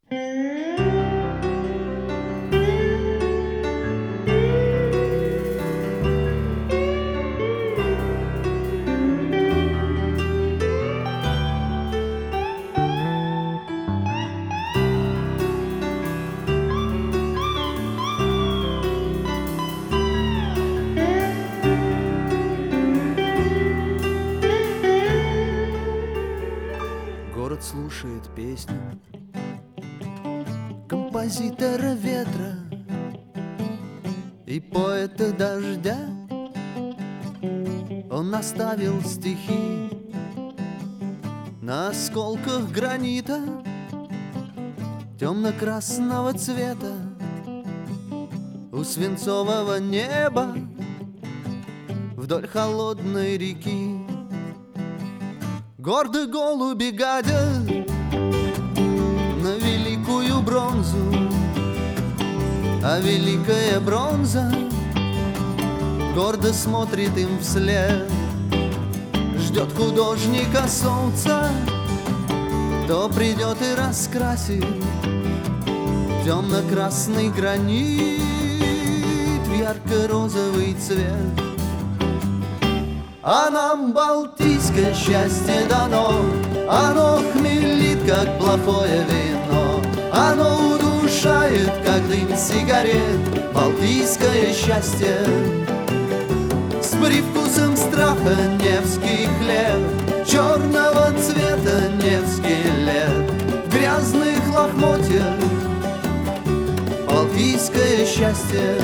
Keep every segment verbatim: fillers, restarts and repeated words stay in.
Город слушает песню композитора ветра и поэта дождя. Он оставил стихи на осколках гранита темно-красного цвета у свинцового неба вдоль холодной реки. Гордо голуби гадят на великую бронзу, а великая бронза гордо смотрит им вслед. Ждет художника солнца, то придет и раскрасит темно-красный гранит в ярко-розовый цвет. А нам балтийское счастье дано, оно хмелит, как плохое вино, оно удушает, как дым сигарет. Балтийское счастье с привкусом страха, невский хлеб, черного цвета невский лет, в грязных лохмотьях. Балтийское счастье,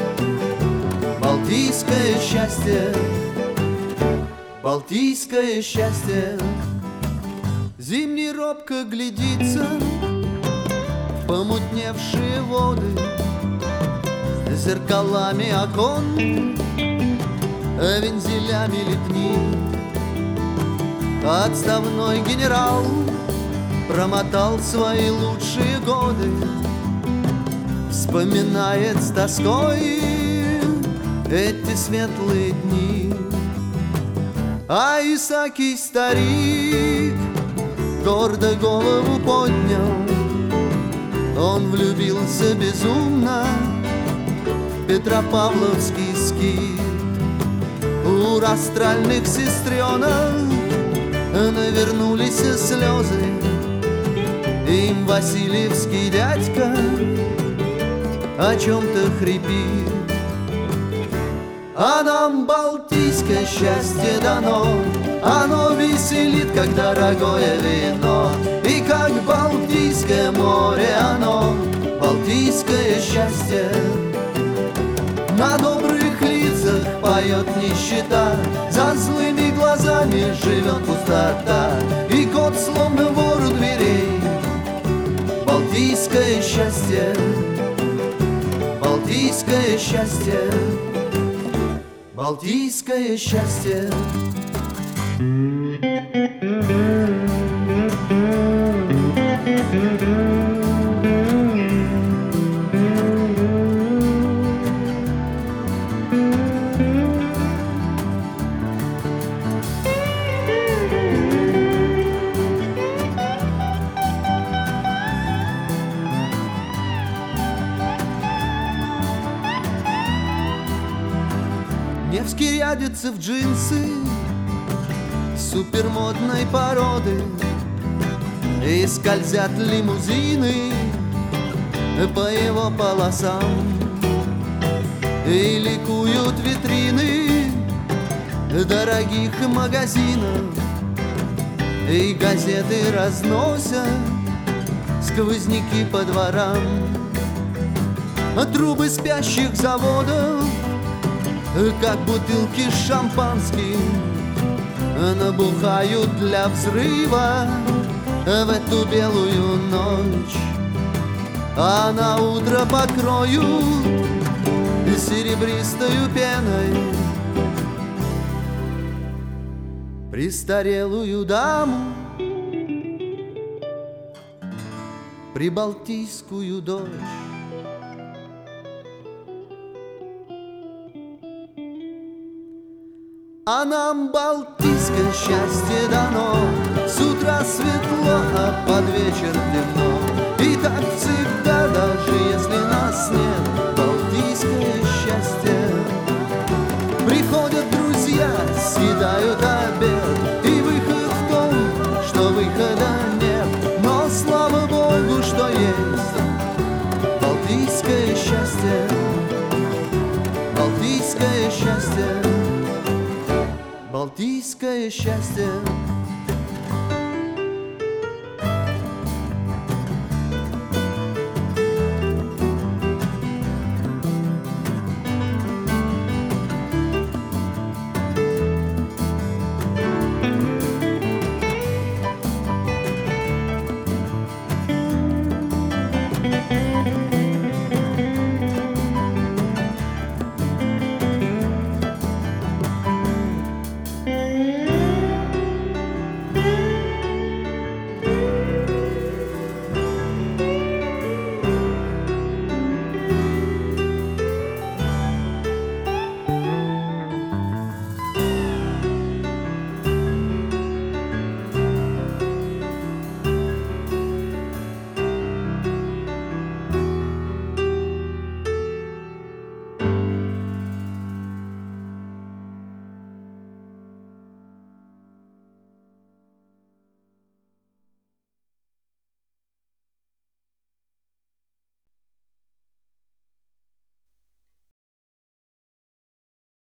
балтийское счастье, балтийское счастье. Зимний робко глядится в помутневшие воды зеркалами окон, вензелями лепнит. Отставной генерал промотал свои лучшие годы, вспоминает с тоской эти светлые дни. А Исаакий старик гордо голову поднял, он влюбился безумно в Петропавловский скит. У растральных сестренок навернулись слезы, им Васильевский дядька о чем-то хрипит. А нам балтийское счастье дано, оно веселит, как дорогое вино, и как Балтийское море оно, балтийское счастье. На добрых лицах поет нищета, за злыми глазами живет пустота, и кот словно вор у дверей. Балтийское счастье, балтийское счастье, балтийское счастье. Невский рядится в джинсы супермодной породы, и скользят лимузины по его полосам, и ликуют витрины дорогих магазинов, и газеты разносят сквозняки по дворам. А трубы спящих заводов, как бутылки с шампанским, набухают для взрыва в эту белую ночь. А на утро покроют серебристою пеной престарелую даму, прибалтийскую дочь. А нам балтийское счастье дано, с утра светло, а под вечер темно, и так балтийское счастье.